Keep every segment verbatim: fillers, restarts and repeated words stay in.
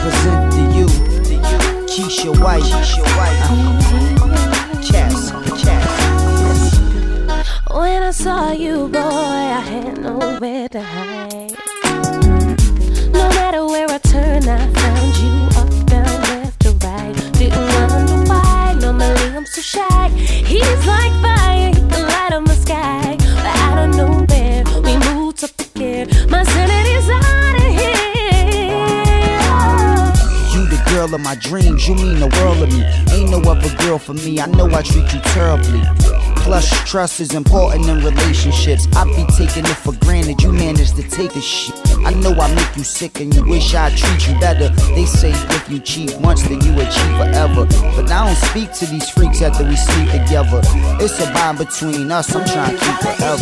present to you, Keisha White, Keisha White, Cass, Cass. When I saw you, boy, I had nowhere to hide. No matter where I turned, I found you up, down, left, or right. Didn't wonder why, normally I'm so shy. He's like fire, he can light up my sky. But out of nowhere, we moved up the gear. My sanity's out of here. You the girl of my dreams, you mean the world of me. Ain't no other girl for me, I know I treat you terribly. Plus, trust is important in relationships. I be taking it for granted, you managed to take a shit. I know I make you sick and you wish I'd treat you better. They say if you cheat once, then you would cheat forever. But I don't speak to these freaks after we sleep together. It's a bond between us, I'm trying to keep forever.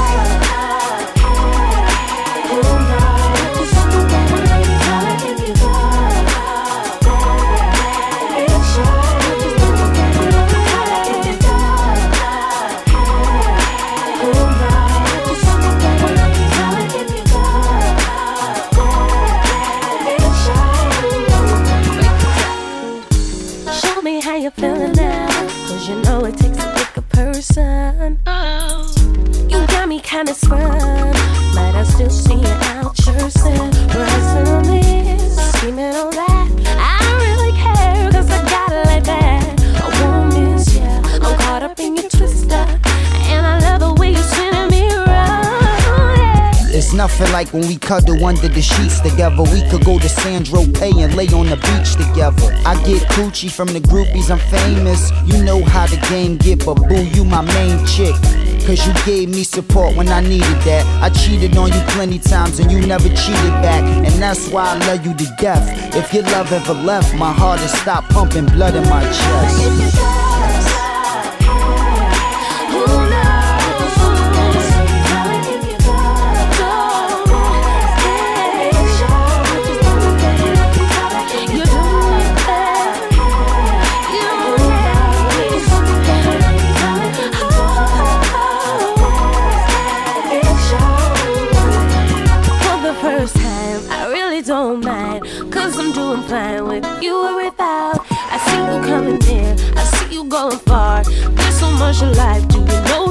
You feeling now? Cause you know it takes a bigger person. Oh, you got me kinda sprung, but I still see you out cursing. Pressing on this, scheming on that. I don't really care, cause I got it like that. I won't miss ya, I'm caught up in your twister. And I love the way you're spinning me around, yeah. It's nothing like when we cuddle under the sheets together. We could go to Sandro Pay and lay on the beach together. I get coochie from the groupies, I'm famous. You know how the game get, but boo, you my main chick. Cause you gave me support when I needed that. I cheated on you plenty times and you never cheated back. And that's why I love you to death. If your love ever left, my heart has stopped pumping blood in my chest. Don't mind, cause I'm doing fine with you or without. I see you coming in, I see you going far. There's so much in life, do you know